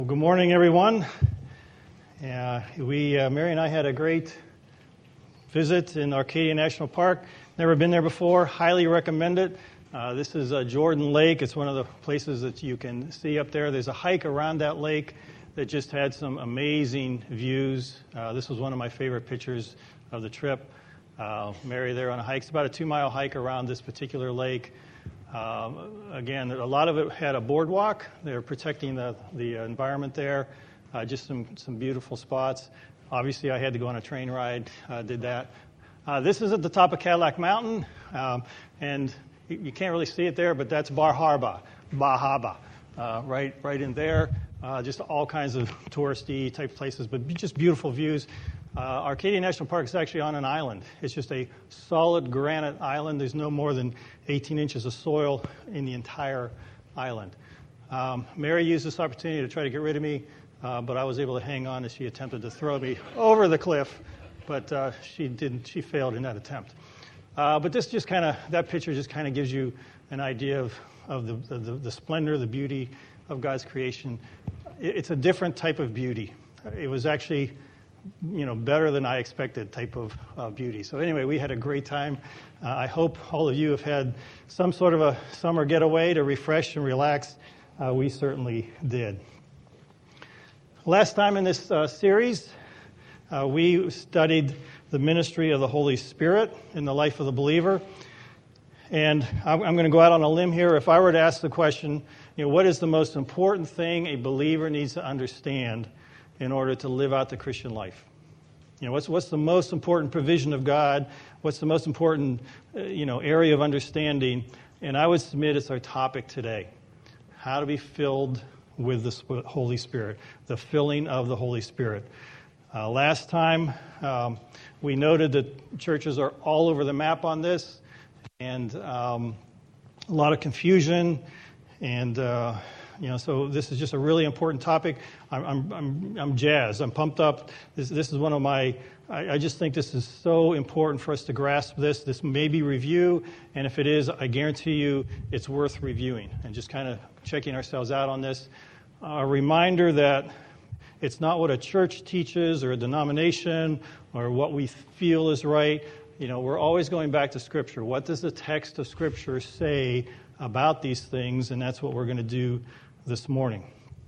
Well, good morning, everyone. Mary and I had a great visit in Arcadia National Park. Never been there before. Highly recommend it. This is Jordan Lake. It's one of the places that you can see up there. There's a hike around that lake that just had some amazing views. This was one of my favorite pictures of the trip. Mary there on a hike. It's about a 2-mile hike around this particular lake. Again, a lot of it had a boardwalk. They're protecting the environment there. Just some beautiful spots. Obviously, I had to go on a train ride. Did that. This is at the top of Cadillac Mountain, and you can't really see it there, but that's Bar Harbor, right in there. Just all kinds of touristy type places, but just beautiful views. Arcadia National Park is actually on an island. It's just a solid granite island. There's no more than 18 inches of soil in the entire island. Mary used this opportunity to try to get rid of me, but I was able to hang on as she attempted to throw me over the cliff, but she didn't. She failed in that attempt. But this just that picture just kind of gives you an idea of the splendor, the beauty of God's creation. It's a different type of beauty. It was actually better than I expected type of beauty. So anyway, we had a great time. I hope all of you have had some sort of a summer getaway to refresh and relax. We certainly did. Last time in this series, we studied the ministry of the Holy Spirit in the life of the believer. And I'm going to go out on a limb here. If I were to ask the question, what is the most important thing a believer needs to understand in order to live out the Christian life? What's the most important provision of God? What's the most important, area of understanding? And I would submit it's our topic today: how to be filled with the Holy Spirit, the filling of the Holy Spirit. Last time, we noted that churches are all over the map on this, and a lot of confusion, and so this is just a really important topic. I'm jazzed. I'm pumped up. This is one of my. I just think this is so important for us to grasp this. This may be review, and if it is, I guarantee you it's worth reviewing and just kind of checking ourselves out on this. A reminder that it's not what a church teaches or a denomination or what we feel is right. We're always going back to Scripture. What does the text of Scripture say about these things? And that's what we're going to do this morning.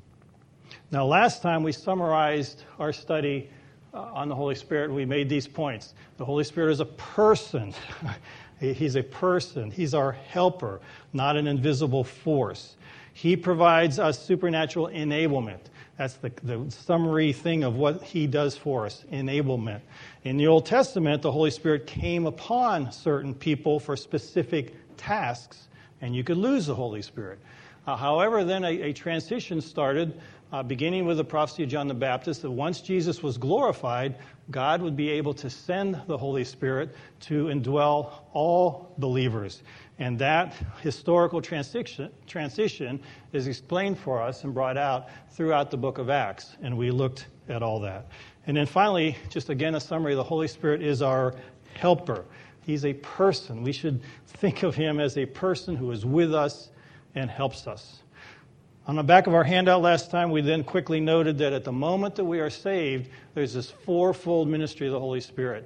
Now, last time we summarized our study on the Holy Spirit, and we made these points. The Holy Spirit is a person. He's a person. He's our helper, not an invisible force. He provides us supernatural enablement. That's the summary thing of what he does for us, enablement. In the Old Testament, the Holy Spirit came upon certain people for specific tasks, and you could lose the Holy Spirit. However, then a transition started, beginning with the prophecy of John the Baptist, that once Jesus was glorified, God would be able to send the Holy Spirit to indwell all believers. And that historical transition is explained for us and brought out throughout the book of Acts. And we looked at all that. And then finally, just again a summary, the Holy Spirit is our helper. He's a person. We should think of him as a person who is with us and helps us. On the back of our handout last time, we then quickly noted that at the moment that we are saved, there's this fourfold ministry of the Holy Spirit.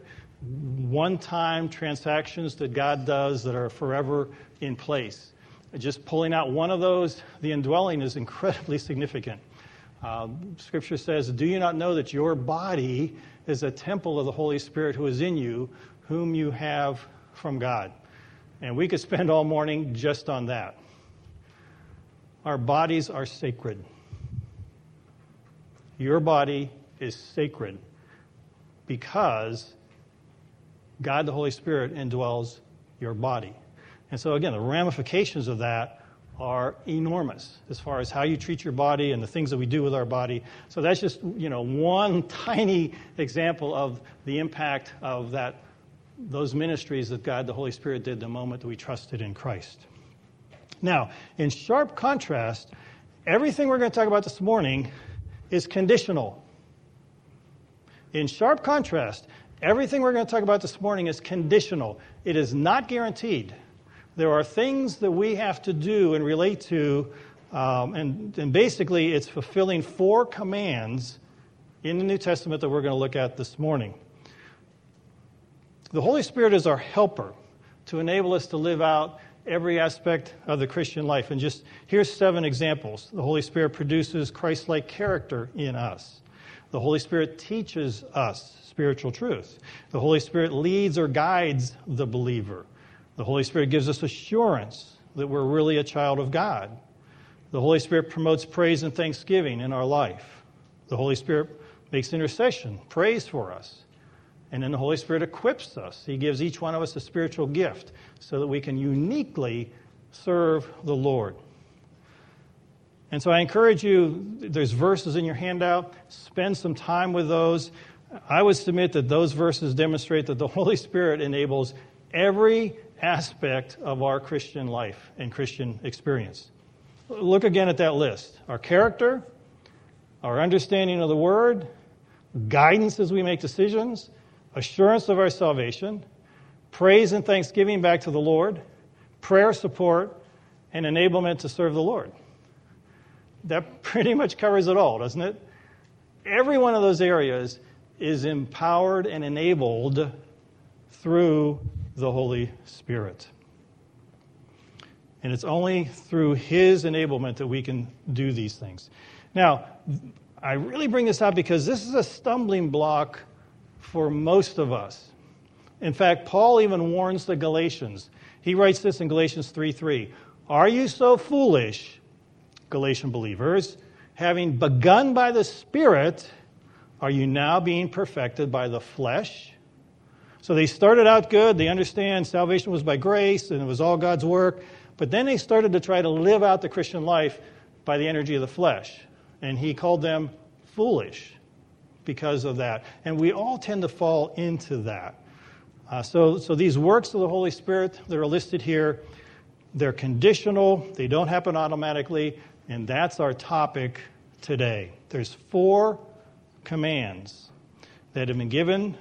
One-time transactions that God does that are forever in place. Just pulling out one of those, the indwelling is incredibly significant. Scripture says, "Do you not know that your body is a temple of the Holy Spirit who is in you, whom you have from God?" And we could spend all morning just on that. Our bodies are sacred. Your body is sacred because God, the Holy Spirit, indwells your body. And so again, the ramifications of that are enormous as far as how you treat your body and the things that we do with our body. So that's just, one tiny example of the impact of those ministries that God, the Holy Spirit, did the moment that we trusted in Christ. Now, in sharp contrast, everything we're going to talk about this morning is conditional. In sharp contrast, everything we're going to talk about this morning is conditional. It is not guaranteed. There are things that we have to do and relate to And basically, it's fulfilling 4 commands in the New Testament that we're going to look at this morning. The Holy Spirit is our helper to enable us to live out every aspect of the Christian life. And just here's 7 examples. The Holy Spirit produces Christ-like character in us. The Holy Spirit teaches us spiritual truth. The Holy Spirit leads or guides the believer. The Holy Spirit gives us assurance that we're really a child of God. The Holy Spirit promotes praise and thanksgiving in our life. The Holy Spirit makes intercession, prays for us. And then the Holy Spirit equips us. He gives each one of us a spiritual gift so that we can uniquely serve the Lord. And so I encourage you, there's verses in your handout, spend some time with those. I would submit that those verses demonstrate that the Holy Spirit enables every aspect of our Christian life and Christian experience. Look again at that list. Our character, our understanding of the Word, guidance as we make decisions, assurance of our salvation, praise and thanksgiving back to the Lord, prayer support, and enablement to serve the Lord. That pretty much covers it all, doesn't it? Every one of those areas is empowered and enabled through the Holy Spirit. And it's only through His enablement that we can do these things. Now, I really bring this up because this is a stumbling block for most of us. In fact, Paul even warns the Galatians. He writes this in Galatians 3:3. Are you so foolish, Galatian believers, having begun by the Spirit, are you now being perfected by the flesh? So they started out good. They understand salvation was by grace and it was all God's work. But then they started to try to live out the Christian life by the energy of the flesh. And he called them foolish because of that. And we all tend to fall into that. So these works of the Holy Spirit that are listed here, they're conditional. They don't happen automatically. And that's our topic today. There's 4 commands that have been given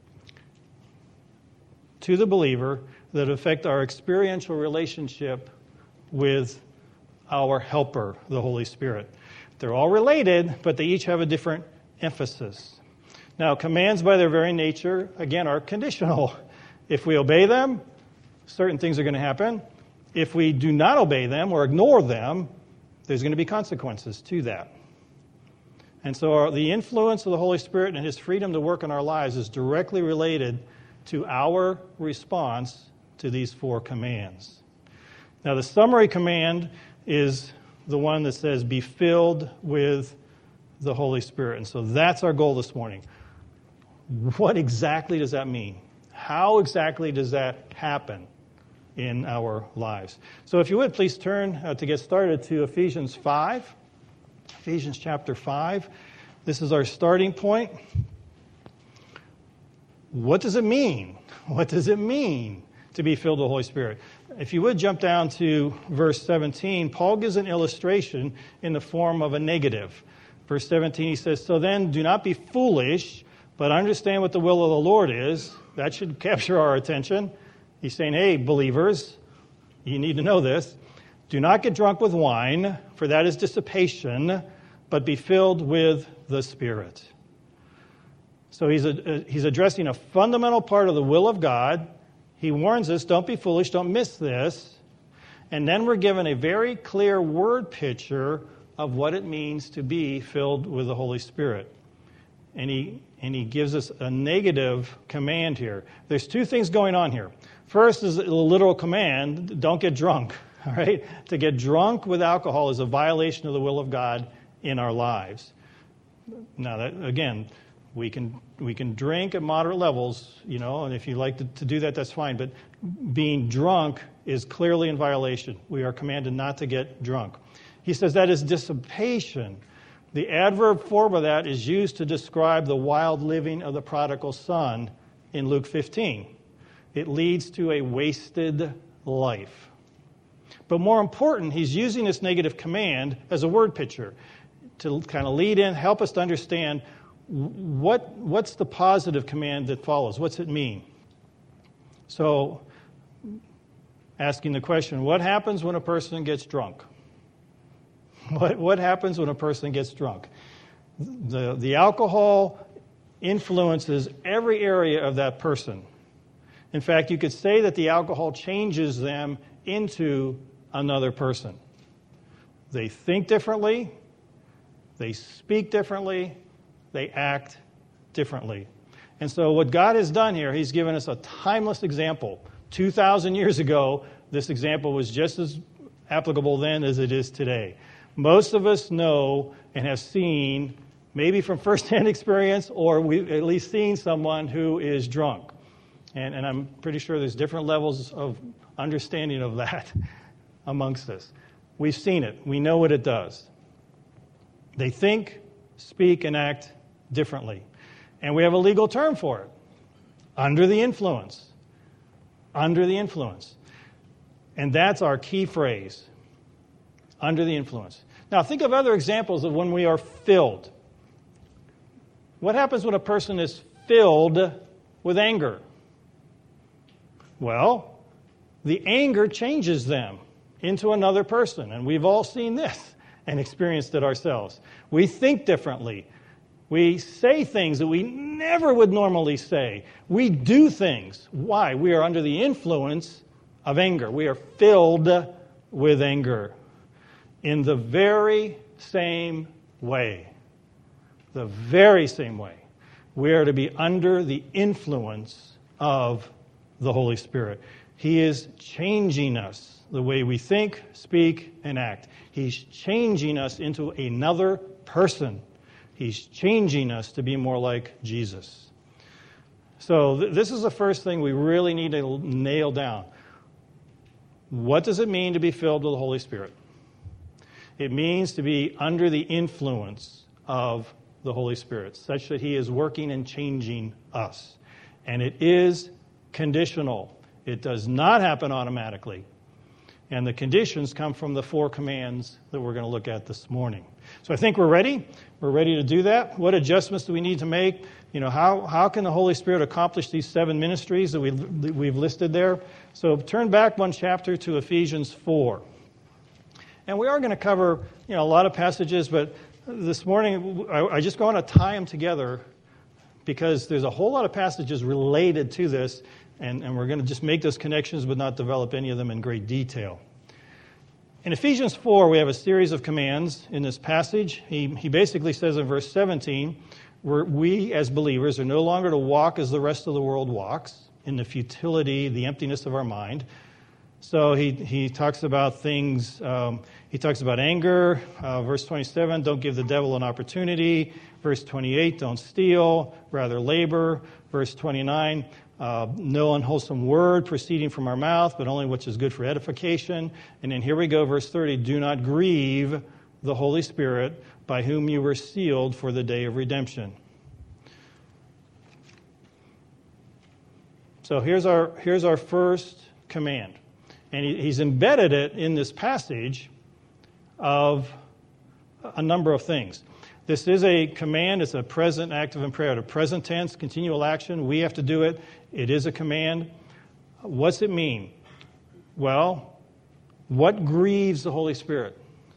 to the believer that affect our experiential relationship with our helper, the Holy Spirit. They're all related, but they each have a different emphasis. Now, commands by their very nature, again, are conditional. If we obey them, certain things are going to happen. If we do not obey them or ignore them, there's going to be consequences to that. And so the influence of the Holy Spirit and His freedom to work in our lives is directly related to our response to these 4 commands. Now, the summary command is the one that says, be filled with the Holy Spirit. And so that's our goal this morning. What exactly does that mean? How exactly does that happen in our lives? So if you would, please turn to get started to Ephesians 5. Ephesians chapter 5. This is our starting point. What does it mean? What does it mean to be filled with the Holy Spirit? If you would jump down to verse 17, Paul gives an illustration in the form of a negative. Verse 17, he says, so then do not be foolish, but understand what the will of the Lord is. That should capture our attention. He's saying, hey, believers, you need to know this. Do not get drunk with wine, for that is dissipation, but be filled with the Spirit. So he's addressing a fundamental part of the will of God. He warns us, don't be foolish, don't miss this. And then we're given a very clear word picture of what it means to be filled with the Holy Spirit. And he gives us a negative command here. There's 2 things going on here. First is a literal command, don't get drunk. All right? To get drunk with alcohol is a violation of the will of God in our lives. Now, that, again, we can drink at moderate levels, and if you like to do that, that's fine. But being drunk is clearly in violation. We are commanded not to get drunk. He says that is dissipation. The adverb form of that is used to describe the wild living of the prodigal son in Luke 15. It leads to a wasted life. But more important, he's using this negative command as a word picture to kind of lead in, help us to understand what's the positive command that follows. What's it mean? So, asking the question, what happens when a person gets drunk? What happens when a person gets drunk? The alcohol influences every area of that person. In fact, you could say that the alcohol changes them into another person. They think differently, they speak differently, they act differently. And so what God has done here, He's given us a timeless example. 2,000 years ago, this example was just as applicable then as it is today. Most of us know and have seen, maybe from firsthand experience, or we've at least seen someone who is drunk. And I'm pretty sure there's different levels of understanding of that amongst us. We've seen it. We know what it does. They think, speak, and act differently. And we have a legal term for it. Under the influence. Under the influence. And that's our key phrase. Under the influence. Now, think of other examples of when we are filled. What happens when a person is filled with anger? Well, the anger changes them into another person. And we've all seen this and experienced it ourselves. We think differently. We say things that we never would normally say. We do things. Why? We are under the influence of anger. We are filled with anger in the very same way. The very same way. We are to be under the influence of the Holy Spirit. He is changing us the way we think, speak, and act. He's changing us into another person. He's changing us to be more like Jesus. So this is the first thing we really need to nail down. What does it mean to be filled with the Holy Spirit? It means to be under the influence of the Holy Spirit, such that He is working and changing us. And it is conditional. It does not happen automatically. And the conditions come from the 4 commands that we're going to look at this morning. So I think we're ready. We're ready to do that. What adjustments do we need to make? How can the Holy Spirit accomplish these 7 ministries that we've listed there? So turn back 1 chapter to Ephesians 4. And we are going to cover a lot of passages, but this morning I just want to tie them together because there's a whole lot of passages related to this, and we're going to just make those connections but not develop any of them in great detail. In Ephesians 4, we have a series of commands in this passage. He basically says in verse 17, we as believers are no longer to walk as the rest of the world walks, in the futility, the emptiness of our mind. So he talks about things, he talks about anger. Verse 27, don't give the devil an opportunity. Verse 28, don't steal, rather labor. Verse 29, no unwholesome word proceeding from our mouth, but only which is good for edification. And then here we go, verse 30, do not grieve the Holy Spirit, by whom you were sealed for the day of redemption. So here's our first command. And he's embedded it in this passage of a number of things. This is a command. It's a present active imperative. Present tense, continual action. We have to do it. It is a command. What's it mean? Well, what grieves the Holy Spirit?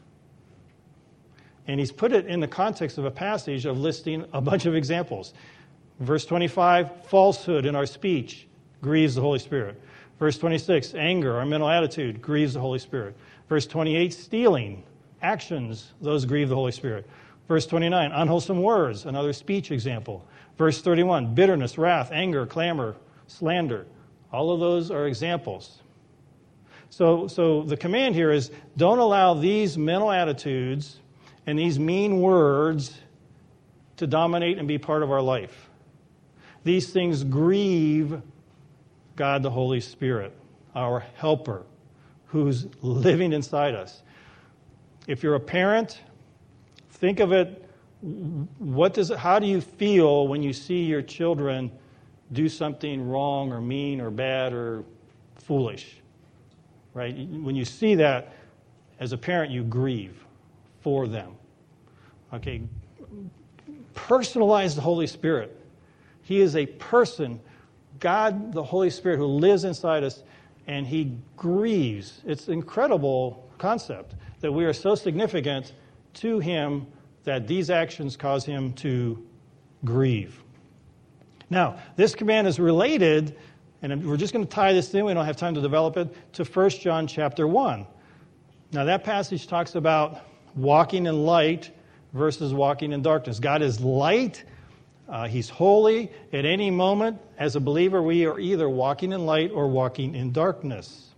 And he's put it in the context of a passage of listing a bunch of examples. Verse 25, falsehood in our speech grieves the Holy Spirit. Verse 26, anger, our mental attitude, grieves the Holy Spirit. Verse 28, stealing, actions, those grieve the Holy Spirit. Verse 29, unwholesome words, another speech example. Verse 31, bitterness, wrath, anger, clamor, slander. All of those are examples. So the command here is don't allow these mental attitudes and these mean words to dominate and be part of our life. These things grieve God the Holy Spirit, our helper, who's living inside us. If you're a parent, think of it, how do you feel when you see your children do something wrong or mean or bad or foolish? Right? When you see that, as a parent, you grieve for them. Okay? Personalize the Holy Spirit. He is a person, God, the Holy Spirit, who lives inside us, and He grieves. It's an incredible concept. that we are so significant to him that these actions cause him to grieve. Now, this command is related, and we're just going to tie this in, we don't have time to develop it, to 1 John chapter 1. Now, that passage talks about walking in light versus walking in darkness. God is light. He's holy. At any moment, as a believer, we are either walking in light or walking in darkness.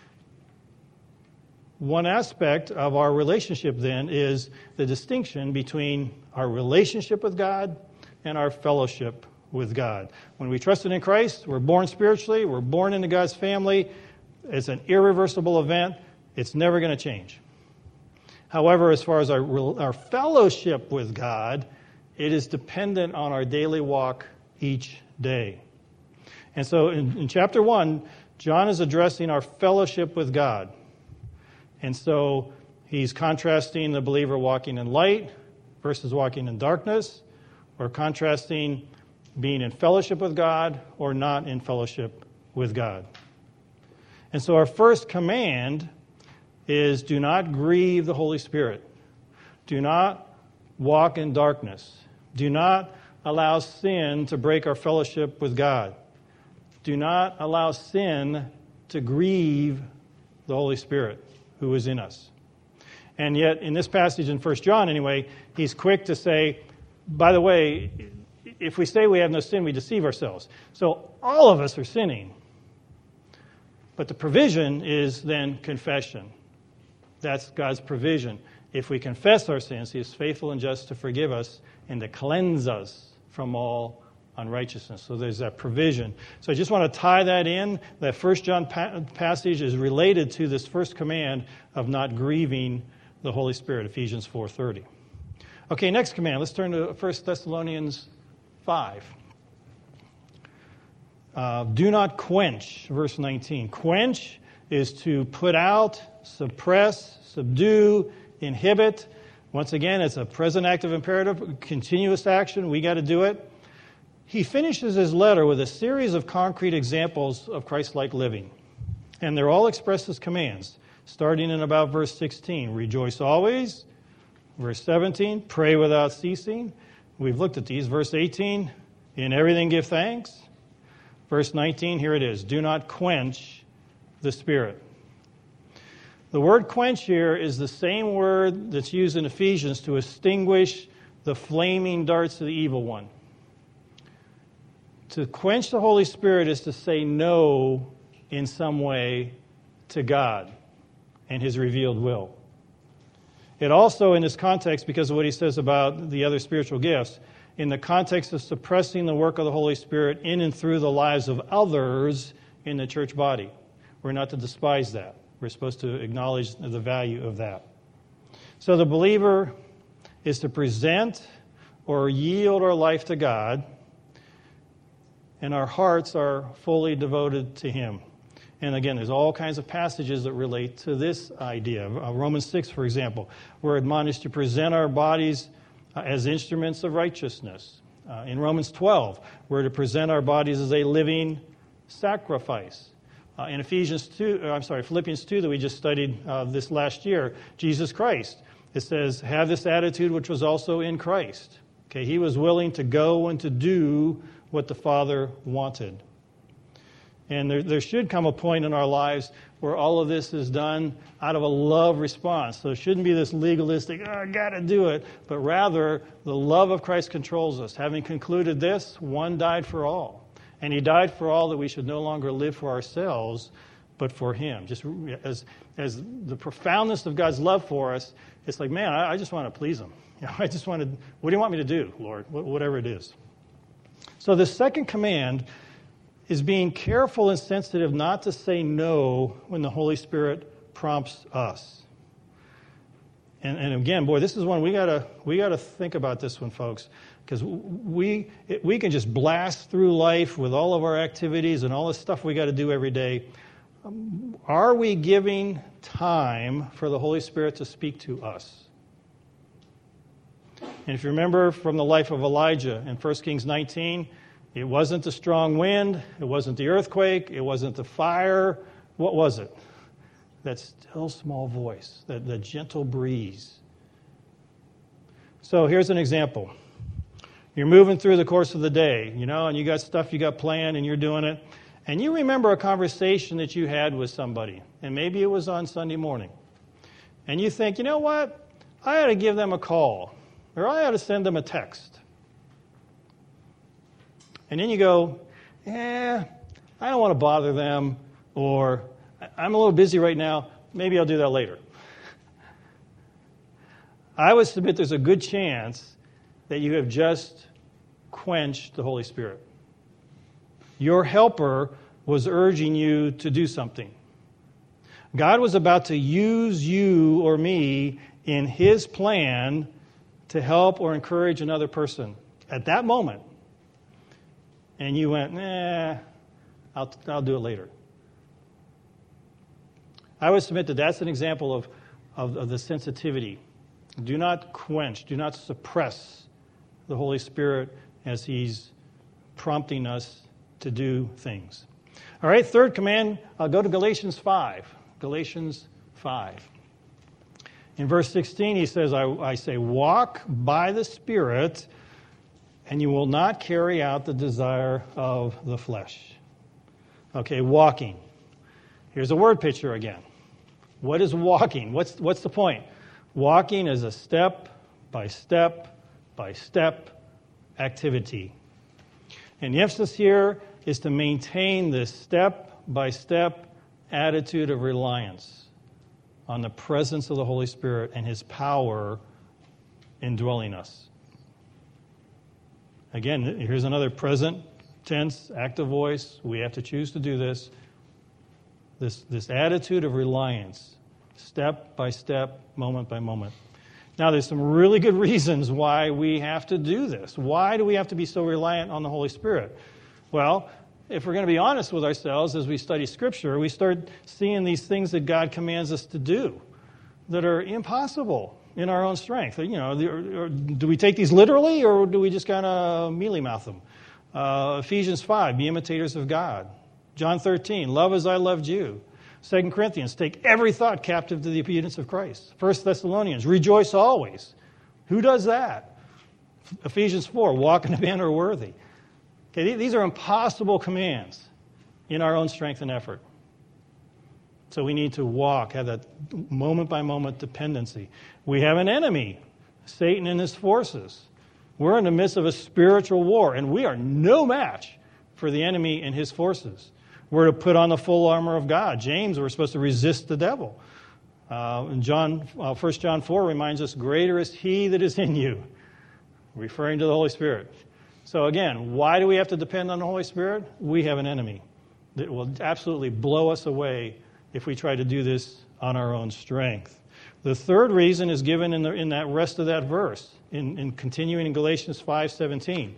One aspect of our relationship, then, is the distinction between our relationship with God and our fellowship with God. When we trusted in Christ, we're born spiritually, we're born into God's family. It's an irreversible event. It's never going to change. However, as far as our fellowship with God, it is dependent on our daily walk each day. And so in chapter 1, John is addressing our fellowship with God. And so he's contrasting the believer walking in light versus walking in darkness, or contrasting being in fellowship with God or not in fellowship with God. And so our first command is do not grieve the Holy Spirit. Do not walk in darkness. Do not allow sin to break our fellowship with God. Do not allow sin to grieve the Holy Spirit who is in us. And yet, in this passage in 1 John anyway, he's quick to say, by the way, if we say we have no sin, we deceive ourselves. So all of us are sinning. But the provision is then confession. That's God's provision. If we confess our sins, he is faithful and just to forgive us and to cleanse us from all unrighteousness. So there's that provision. So I just want to tie that in. That 1 John passage is related to this first command of not grieving the Holy Spirit, Ephesians 4:30. Okay, next command. Let's turn to 1 Thessalonians 5. Do not quench, verse 19. Quench is to put out, suppress, subdue, inhibit. Once again, it's a present active imperative, continuous action. We got to do it. He finishes his letter with a series of concrete examples of Christ-like living. And they're all expressed as commands, starting in about verse 16. Rejoice always. Verse 17, pray without ceasing. We've looked at these. Verse 18, in everything give thanks. Verse 19, here it is. Do not quench the Spirit. The word quench here is the same word that's used in Ephesians to extinguish the flaming darts of the evil one. To quench the Holy Spirit is to say no in some way to God and his revealed will. It also, in this context, because of what he says about the other spiritual gifts, in the context of suppressing the work of the Holy Spirit in and through the lives of others in the church body. We're not to despise that. We're supposed to acknowledge the value of that. So the believer is to present or yield our life to God, and our hearts are fully devoted to him. And again, there's all kinds of passages that relate to this idea. Romans 6, for example, we're admonished to present our bodies as instruments of righteousness. In Romans 12, we're to present our bodies as a living sacrifice. In Philippians 2 that we just studied this last year, Jesus Christ, it says, have this attitude which was also in Christ. Okay, he was willing to go and to do what the Father wanted. And there should come a point in our lives where all of this is done out of a love response. So it shouldn't be this legalistic, I got to do it, but rather the love of Christ controls us. Having concluded this, one died for all. And he died for all that we should no longer live for ourselves, but for him. Just as the profoundness of God's love for us, it's like, man, I just want to please him. I just want to, what do you want me to do, Lord? Whatever it is. So the second command is being careful and sensitive not to say no when the Holy Spirit prompts us. And again, boy, this is one we gotta think about this one, folks, because we can just blast through life with all of our activities and all the stuff we got to do every day. Are we giving time for the Holy Spirit to speak to us? And if you remember from the life of Elijah in 1 Kings 19, it wasn't the strong wind, it wasn't the earthquake, it wasn't the fire. What was it? that still small voice, that gentle breeze. So here's an example. You're moving through the course of the day, and you got stuff you got planned and you're doing it. And you remember a conversation that you had with somebody, and maybe it was on Sunday morning. And you think, you know what? I ought to give them a call, or I ought to send them a text. And then you go, I don't want to bother them, or I'm a little busy right now, maybe I'll do that later. I would submit there's a good chance that you have just quenched the Holy Spirit. Your helper was urging you to do something. God was about to use you or me in His plan to help or encourage another person at that moment. And you went, I'll do it later. I would submit that that's an example of the sensitivity. Do not quench, do not suppress the Holy Spirit as He's prompting us to do things. All right, third command, I'll go to Galatians 5. Galatians 5. In verse 16, he says, I say, walk by the Spirit, and you will not carry out the desire of the flesh. Okay, walking. Here's a word picture again. What is walking? What's the point? Walking is a step by step by step activity. And the emphasis here is to maintain this step-by-step attitude of reliance on the presence of the Holy Spirit and His power indwelling us. Again, here's another present tense, active voice. We have to choose to do this. This attitude of reliance, step by step, moment by moment. Now, there's some really good reasons why we have to do this. Why do we have to be so reliant on the Holy Spirit? Well, if we're going to be honest with ourselves as we study Scripture, we start seeing these things that God commands us to do that are impossible in our own strength. Do we take these literally, or do we just kind of mealy-mouth them? Ephesians 5, be imitators of God. John 13, love as I loved you. 2 Corinthians, take every thought captive to the obedience of Christ. 1 Thessalonians, rejoice always. Who does that? Ephesians 4, walk in a manner worthy. Okay, these are impossible commands in our own strength and effort. So we need to walk, have that moment-by-moment dependency. We have an enemy, Satan and his forces. We're in the midst of a spiritual war, and we are no match for the enemy and his forces. We're to put on the full armor of God. James, we're supposed to resist the devil. And 1 John 4 reminds us, greater is He that is in you, referring to the Holy Spirit. So again, why do we have to depend on the Holy Spirit? We have an enemy that will absolutely blow us away if we try to do this on our own strength. The third reason is given in that rest of that verse, in continuing in Galatians 5:17.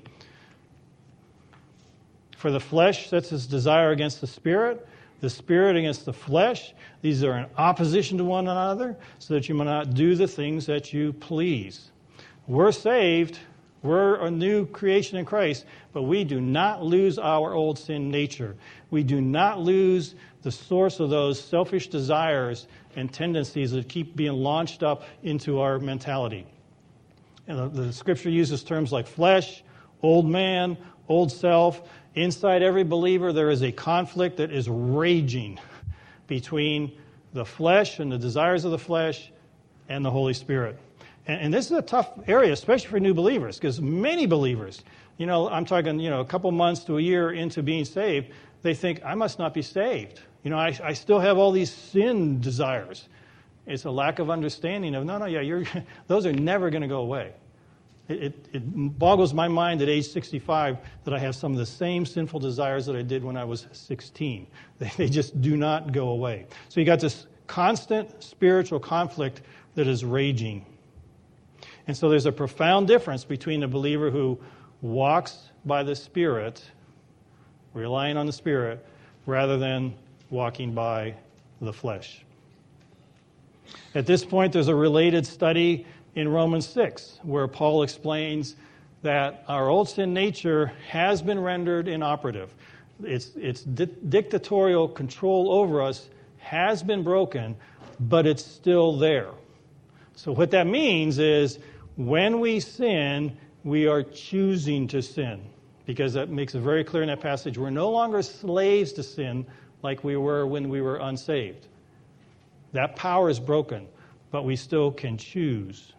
For the flesh sets its desire against the Spirit against the flesh. These are in opposition to one another, so that you may not do the things that you please. We're saved, we're a new creation in Christ, but we do not lose our old sin nature. We do not lose the source of those selfish desires and tendencies that keep being launched up into our mentality. And the Scripture uses terms like flesh, old man, old self. Inside every believer, there is a conflict that is raging between the flesh and the desires of the flesh and the Holy Spirit. And this is a tough area, especially for new believers, because many believers, I'm talking, a couple months to a year into being saved, they think, I must not be saved. I still have all these sin desires. It's a lack of understanding of, those are never going to go away. It boggles my mind at age 65 that I have some of the same sinful desires that I did when I was 16. They just do not go away. So you got this constant spiritual conflict that is raging. And so there's a profound difference between a believer who walks by the Spirit, relying on the Spirit, rather than walking by the flesh. At this point, there's a related study in Romans 6, where Paul explains that our old sin nature has been rendered inoperative. Its dictatorial control over us has been broken, but it's still there. So what that means is when we sin, we are choosing to sin, because that makes it very clear in that passage. We're no longer slaves to sin like we were when we were unsaved. That power is broken, but we still can choose.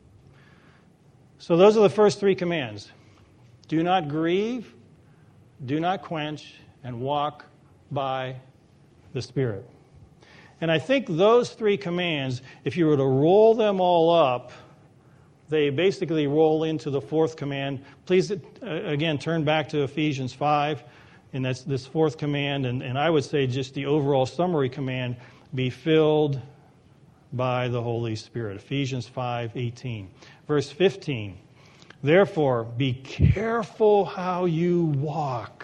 So those are the first three commands. Do not grieve, do not quench, and walk by the Spirit. And I think those three commands, if you were to roll them all up, they basically roll into the fourth command. Please, again, turn back to Ephesians 5, and that's this fourth command. And I would say just the overall summary command, be filled by the Holy Spirit. Ephesians 5:18. Verse 15, therefore, be careful how you walk.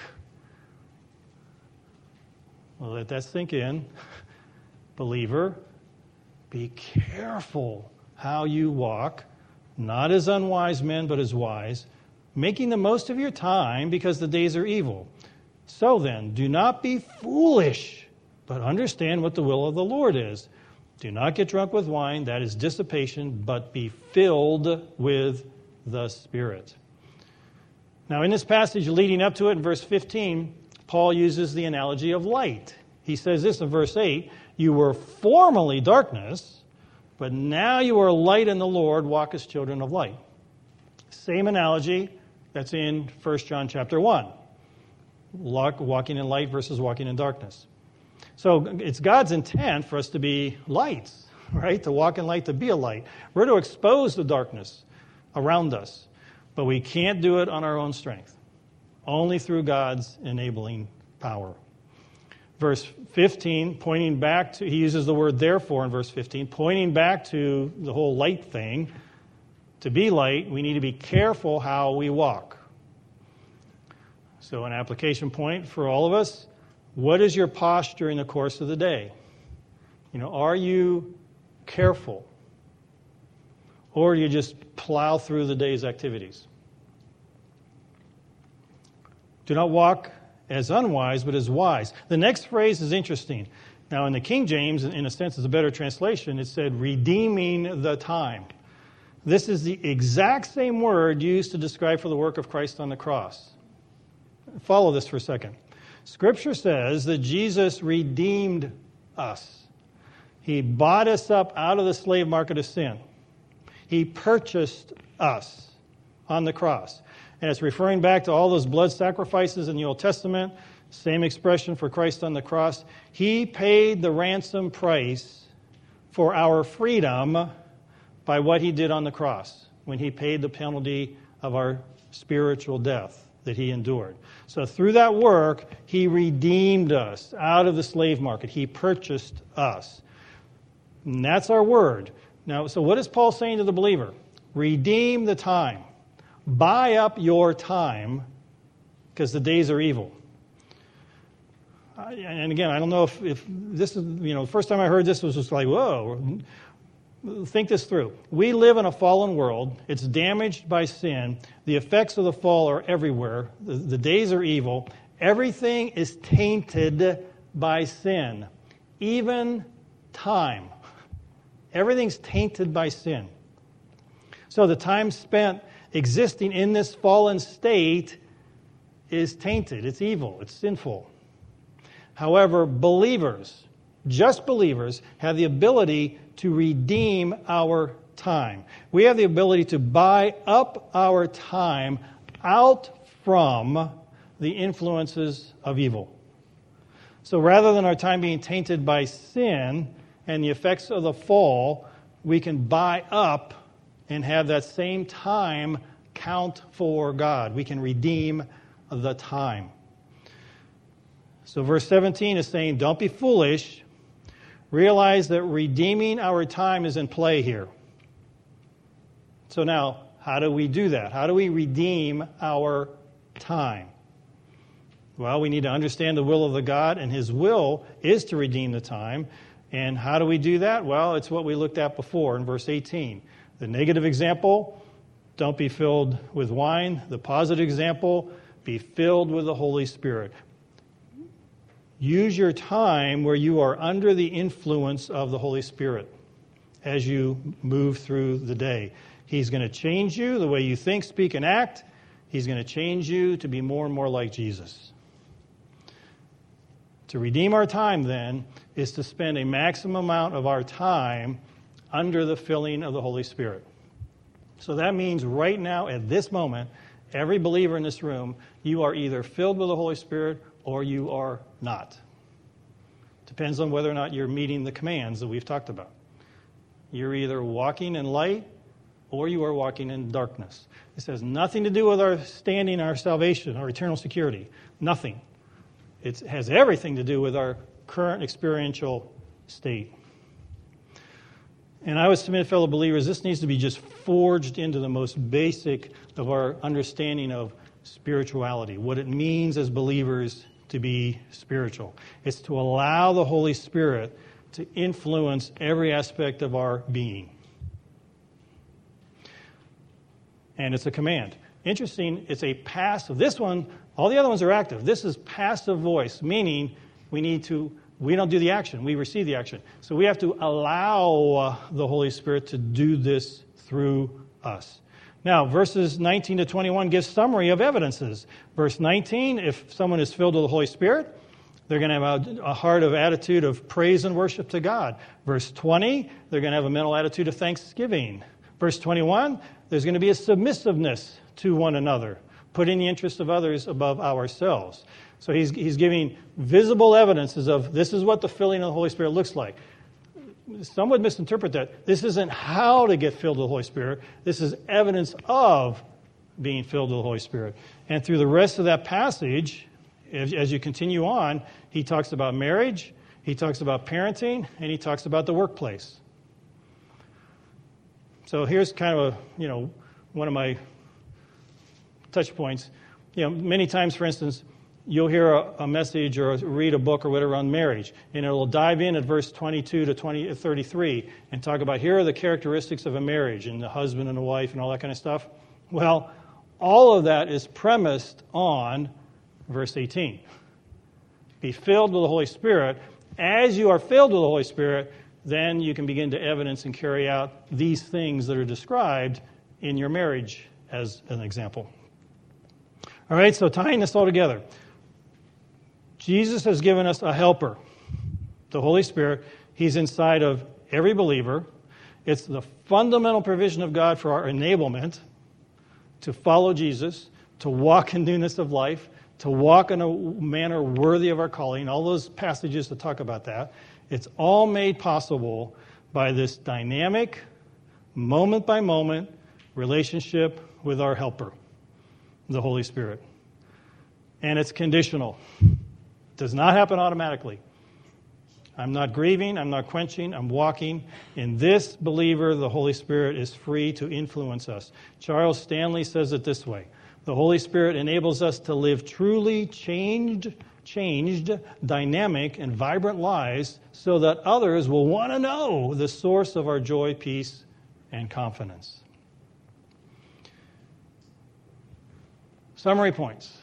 Well, let that sink in. Believer, be careful how you walk, not as unwise men, but as wise, making the most of your time because the days are evil. So then, do not be foolish, but understand what the will of the Lord is. Do not get drunk with wine, that is dissipation, but be filled with the Spirit. Now, in this passage leading up to it, in verse 15, Paul uses the analogy of light. He says this in verse 8, you were formerly darkness, but now you are light in the Lord, walk as children of light. Same analogy that's in 1 John chapter 1. Walking in light versus walking in darkness. So it's God's intent for us to be lights, right? To walk in light, to be a light. We're to expose the darkness around us, but we can't do it on our own strength. Only through God's enabling power. Verse 15, pointing back to, he uses the word therefore in verse 15, pointing back to the whole light thing. To be light, we need to be careful how we walk. So an application point for all of us, what is your posture in the course of the day? Are you careful? Or do you just plow through the day's activities? Do not walk as unwise, but as wise. The next phrase is interesting. Now, in the King James, in a sense, is a better translation. It said, redeeming the time. This is the exact same word used to describe for the work of Christ on the cross. Follow this for a second. Scripture says that Jesus redeemed us. He bought us up out of the slave market of sin. He purchased us on the cross. And it's referring back to all those blood sacrifices in the Old Testament. Same expression for Christ on the cross. He paid the ransom price for our freedom by what he did on the cross, when he paid the penalty of our spiritual death that he endured. So through that work, he redeemed us out of the slave market. He purchased us. And that's our word. Now, so what is Paul saying to the believer? Redeem the time. Buy up your time, because the days are evil. And again, I don't know if this is, the first time I heard this was just like, whoa. Think this through. We live in a fallen world. It's damaged by sin. The effects of the fall are everywhere. The days are evil. Everything is tainted by sin. Even time. Everything's tainted by sin. So the time spent existing in this fallen state is tainted. It's evil. It's sinful. However, believers, just believers, have the ability to redeem our time. We have the ability to buy up our time out from the influences of evil. So rather than our time being tainted by sin and the effects of the fall, we can buy up and have that same time count for God. We can redeem the time. So verse 17 is saying, don't be foolish. Realize that redeeming our time is in play here. So now, how do we do that? How do we redeem our time? Well, we need to understand the will of the God, and his will is to redeem the time. And how do we do that? Well, it's what we looked at before in verse 18. The negative example, don't be filled with wine. The positive example, be filled with the Holy Spirit. use your time where you are under the influence of the Holy Spirit as you move through the day. He's going to change you, the way you think, speak, and act. He's going to change you to be more and more like Jesus. To redeem our time, then, is to spend a maximum amount of our time under the filling of the Holy Spirit. So that means right now, at this moment, every believer in this room, you are either filled with the Holy Spirit or you are not. Depends on whether or not you're meeting the commands that we've talked about. You're either walking in light or you are walking in darkness. This has nothing to do with our standing, our salvation, our eternal security. Nothing. It has everything to do with our current experiential state. And I would submit, fellow believers, this needs to be just forged into the most basic of our understanding of spirituality, what it means as believers to be spiritual. It's to allow the Holy Spirit to influence every aspect of our being. And it's a command. Interesting, it's a passive. This one, all the other ones are active. This is passive voice, meaning we don't do the action, we receive the action. So we have to allow the Holy Spirit to do this through us. Now, verses 19 to 21 gives summary of evidences. Verse 19, if someone is filled with the Holy Spirit, they're going to have a heart of attitude of praise and worship to God. Verse 20, they're going to have a mental attitude of thanksgiving. Verse 21, there's going to be a submissiveness to one another, putting the interest of others above ourselves. So he's giving visible evidences of this is what the filling of the Holy Spirit looks like. Some would misinterpret that. This isn't how to get filled with the Holy Spirit. This is evidence of being filled with the Holy Spirit. And through the rest of that passage, as you continue on, he talks about marriage, he talks about parenting, and he talks about the workplace. So here's kind of one of my touch points. Many times, for instance, you'll hear a message or read a book or whatever on marriage, and it'll dive in at verse 22 to 33 and talk about here are the characteristics of a marriage and the husband and the wife and all that kind of stuff. Well, all of that is premised on verse 18. Be filled with the Holy Spirit. As you are filled with the Holy Spirit, then you can begin to evidence and carry out these things that are described in your marriage as an example. All right, so tying this all together. Jesus has given us a helper, the Holy Spirit. He's inside of every believer. It's the fundamental provision of God for our enablement to follow Jesus, to walk in newness of life, to walk in a manner worthy of our calling, all those passages that talk about that. It's all made possible by this dynamic, moment-by-moment relationship with our helper, the Holy Spirit. And it's conditional. It does not happen automatically. I'm not grieving, I'm not quenching, I'm walking. In this believer, the Holy Spirit is free to influence us. Charles Stanley says it this way: the Holy Spirit enables us to live truly changed, dynamic, and vibrant lives so that others will want to know the source of our joy, peace, and confidence. Summary points.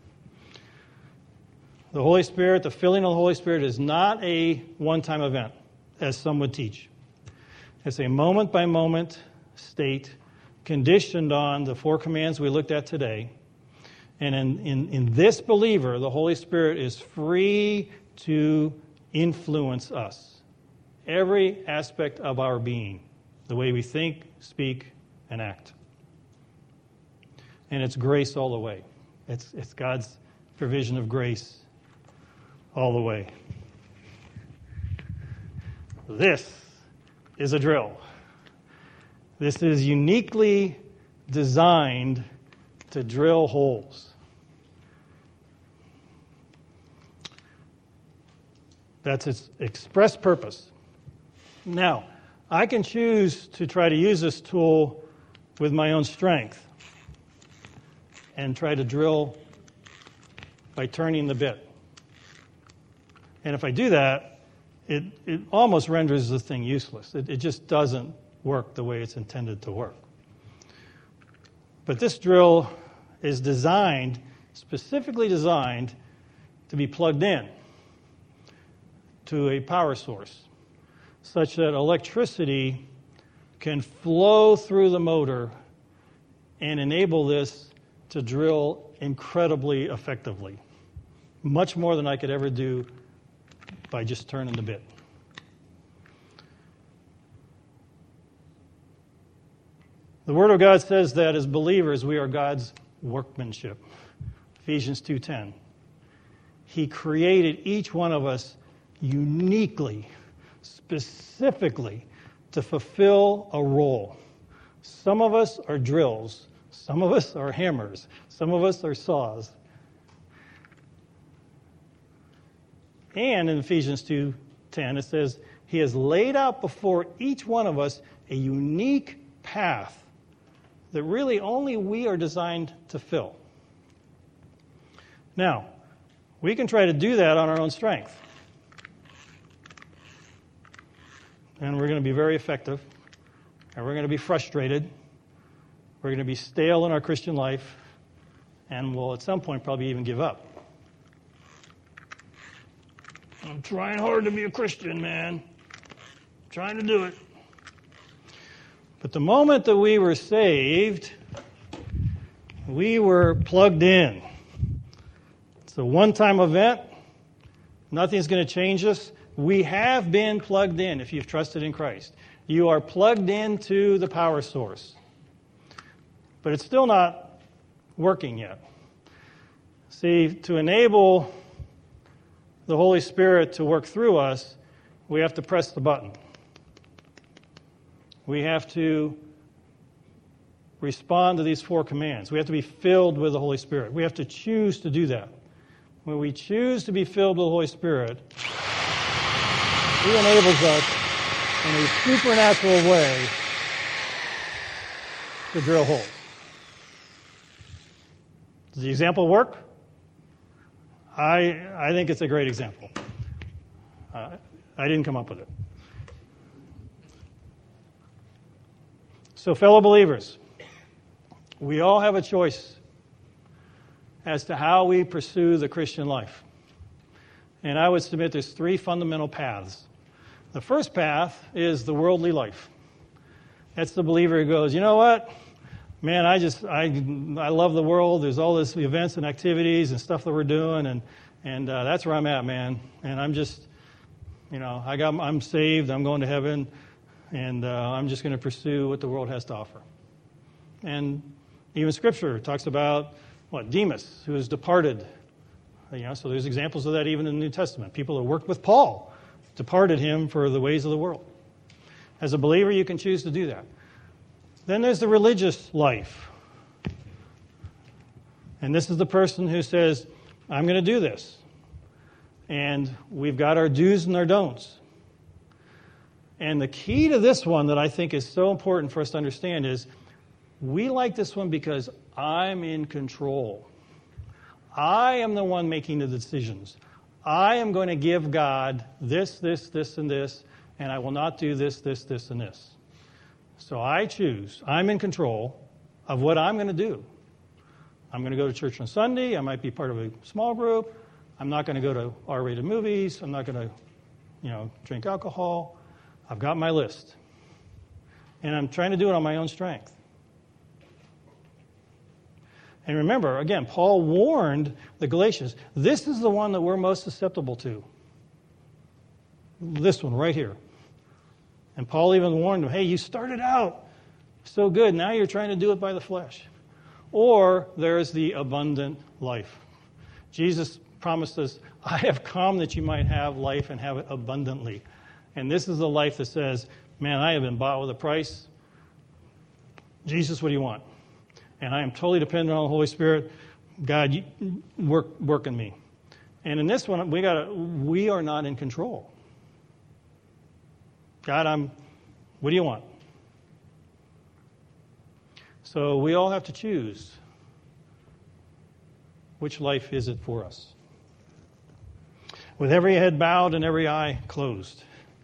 The Holy Spirit, the filling of the Holy Spirit is not a one-time event, as some would teach. It's a moment-by-moment state conditioned on the 4 commands we looked at today. And in this believer, the Holy Spirit is free to influence us. Every aspect of our being, the way we think, speak, and act. And it's grace all the way. It's God's provision of grace all the way. This is a drill. This is uniquely designed to drill holes. That's its express purpose. Now, I can choose to try to use this tool with my own strength and try to drill by turning the bit. And if I do that, it almost renders the thing useless. It just doesn't work the way it's intended to work. But this drill is specifically designed to be plugged in. to a power source such that electricity can flow through the motor and enable this to drill incredibly effectively. Much more than I could ever do by just turning the bit. The Word of God says that as believers, we are God's workmanship. Ephesians 2:10. He created each one of us uniquely, specifically, to fulfill a role. Some of us are drills. Some of us are hammers. Some of us are saws. And in Ephesians 2:10, it says, He has laid out before each one of us a unique path that really only we are designed to fill. Now, we can try to do that on our own strength. And we're going to be very effective. And we're going to be frustrated. We're going to be stale in our Christian life. And we'll at some point probably even give up. I'm trying hard to be a Christian, man. I'm trying to do it. But the moment that we were saved, we were plugged in. It's a one-time event. Nothing's going to change us. We have been plugged in if you've trusted in Christ. You are plugged into the power source. But it's still not working yet. See, to enable the Holy Spirit to work through us, we have to press the button. We have to respond to these 4 commands. We have to be filled with the Holy Spirit. We have to choose to do that. When we choose to be filled with the Holy Spirit, He enables us in a supernatural way to drill holes. Does the example work? I think it's a great example. I didn't come up with it. So, fellow believers, we all have a choice as to how we pursue the Christian life. And I would submit there's 3 fundamental paths. The first path is the worldly life. That's the believer who goes, you know what? Man, I love the world. There's all these events and activities and stuff that we're doing, and that's where I'm at, man. And I'm just, I'm saved. I'm going to heaven. And I'm just going to pursue what the world has to offer. And even Scripture talks about, Demas, who has departed. So there's examples of that even in the New Testament. People that worked with Paul departed him for the ways of the world. As a believer, you can choose to do that. Then there's the religious life. And this is the person who says, I'm going to do this. And we've got our do's and our don'ts. And the key to this one that I think is so important for us to understand is we like this one because I'm in control. I am the one making the decisions. I am going to give God this, and this, and I will not do this, and this. So I choose. I'm in control of what I'm going to do. I'm going to go to church on Sunday. I might be part of a small group. I'm not going to go to R-rated movies. I'm not going to, drink alcohol. I've got my list. And I'm trying to do it on my own strength. And remember, again, Paul warned the Galatians, this is the one that we're most susceptible to. This one right here. And Paul even warned them, hey, you started out so good, now you're trying to do it by the flesh. Or there's the abundant life. Jesus promised us, I have come that you might have life and have it abundantly. And this is the life that says, man, I have been bought with a price. Jesus, what do you want? And I am totally dependent on the Holy Spirit. God, you work in me. And in this one, we are not in control. God, what do you want? So we all have to choose which life is it for us. With every head bowed and every eye closed,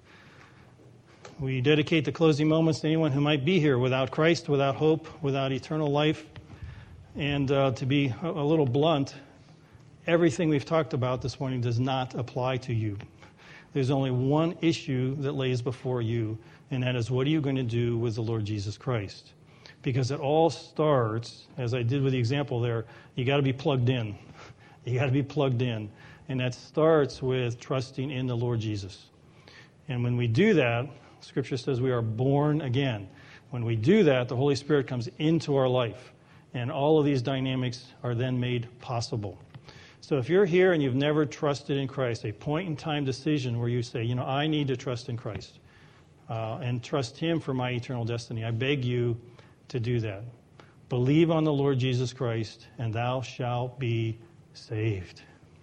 we dedicate the closing moments to anyone who might be here without Christ, without hope, without eternal life. And to be a little blunt, everything we've talked about this morning does not apply to you. There's only one issue that lays before you, and that is, what are you going to do with the Lord Jesus Christ? Because it all starts, as I did with the example there, you got to be plugged in. You got to be plugged in. And that starts with trusting in the Lord Jesus. And when we do that, Scripture says we are born again. When we do that, the Holy Spirit comes into our life. And all of these dynamics are then made possible. So if you're here and you've never trusted in Christ, a point-in-time decision where you say, I need to trust in Christ and trust Him for my eternal destiny, I beg you to do that. Believe on the Lord Jesus Christ, and thou shalt be saved.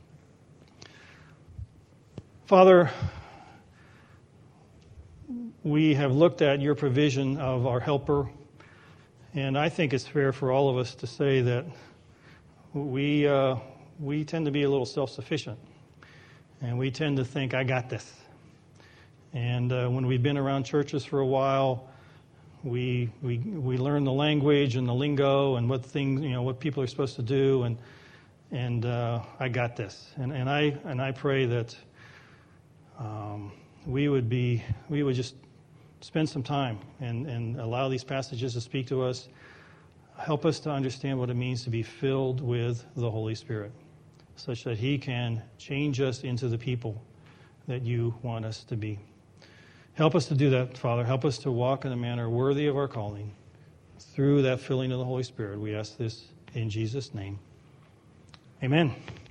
Father, we have looked at your provision of our helper, and I think it's fair for all of us to say that we tend to be a little self-sufficient, and we tend to think, I got this. And when we've been around churches for a while, we learn the language and the lingo and what things, what people are supposed to do, and I got this. And I pray that we would just spend some time and allow these passages to speak to us, help us to understand what it means to be filled with the Holy Spirit, such that He can change us into the people that you want us to be. Help us to do that, Father. Help us to walk in a manner worthy of our calling through that filling of the Holy Spirit. We ask this in Jesus' name. Amen.